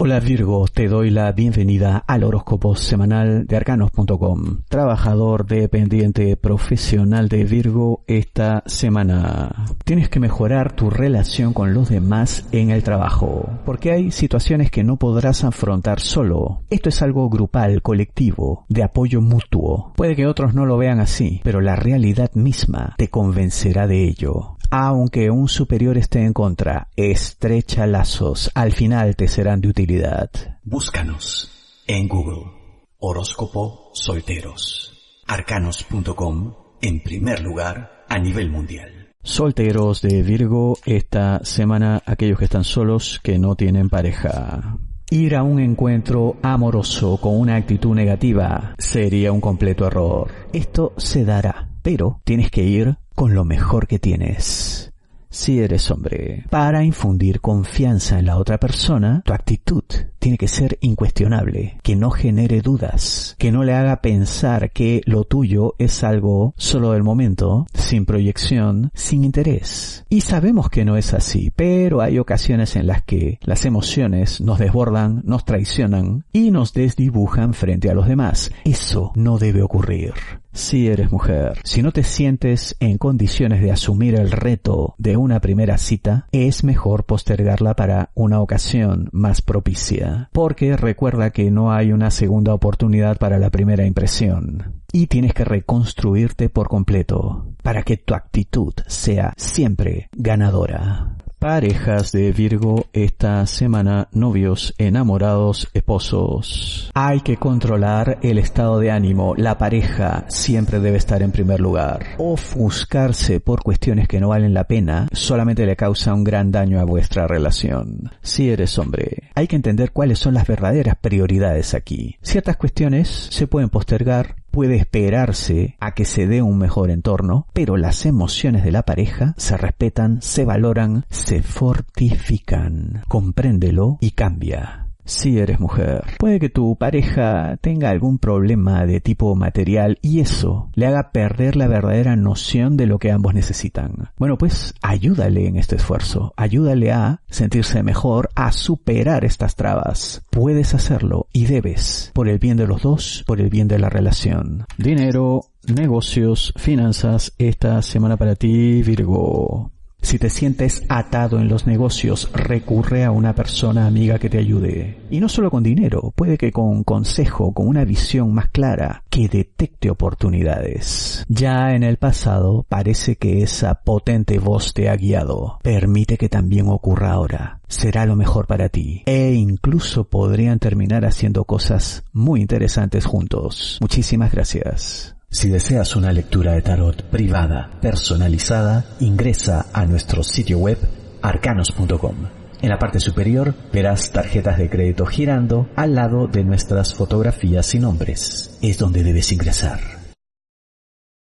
Hola Virgo, te doy la bienvenida al horóscopo semanal de arcanos.com. Trabajador dependiente profesional de Virgo esta semana. Tienes que mejorar tu relación con los demás en el trabajo, porque hay situaciones que no podrás afrontar solo. Esto es algo grupal, colectivo, de apoyo mutuo. Puede que otros no lo vean así, pero la realidad misma te convencerá de ello. Aunque un superior esté en contra, estrecha lazos, al final te serán de utilidad. Búscanos en Google. Horóscopo Solteros. Arcanos.com en primer lugar a nivel mundial. Solteros de Virgo, esta semana aquellos que están solos, que no tienen pareja. Ir a un encuentro amoroso con una actitud negativa sería un completo error. Esto se dará, pero tienes que ir con lo mejor que tienes. Si eres hombre, para infundir confianza en la otra persona, tu actitud tiene que ser incuestionable, que no genere dudas, que no le haga pensar que lo tuyo es algo solo del momento, sin proyección, sin interés. Y sabemos que no es así, pero hay ocasiones en las que las emociones nos desbordan, nos traicionan y nos desdibujan frente a los demás. Eso no debe ocurrir. Si eres mujer, si no te sientes en condiciones de asumir el reto de una primera cita, es mejor postergarla para una ocasión más propicia. Porque recuerda que no hay una segunda oportunidad para la primera impresión. Y tienes que reconstruirte por completo para que tu actitud sea siempre ganadora. Parejas de Virgo esta semana, novios, enamorados, esposos. Hay que controlar el estado de ánimo. La pareja siempre debe estar en primer lugar. Ofuscarse por cuestiones que no valen la pena solamente le causa un gran daño a vuestra relación. Si eres hombre, hay que entender cuáles son las verdaderas prioridades aquí. Ciertas cuestiones se pueden postergar. Puede esperarse a que se dé un mejor entorno, pero las emociones de la pareja se respetan, se valoran, se fortifican. Compréndelo y cambia. Si eres mujer, puede que tu pareja tenga algún problema de tipo material y eso le haga perder la verdadera noción de lo que ambos necesitan. Bueno, pues ayúdale en este esfuerzo, ayúdale a sentirse mejor, a superar estas trabas. Puedes hacerlo y debes, por el bien de los dos, por el bien de la relación. Dinero, negocios, finanzas, esta semana para ti, Virgo. Si te sientes atado en los negocios, recurre a una persona amiga que te ayude. Y no solo con dinero, puede que con consejo, con una visión más clara, que detecte oportunidades. Ya en el pasado, parece que esa potente voz te ha guiado. Permite que también ocurra ahora. Será lo mejor para ti. E incluso podrían terminar haciendo cosas muy interesantes juntos. Muchísimas gracias. Si deseas una lectura de tarot privada, personalizada, ingresa a nuestro sitio web arcanos.com. En la parte superior verás tarjetas de crédito girando al lado de nuestras fotografías y nombres. Es donde debes ingresar.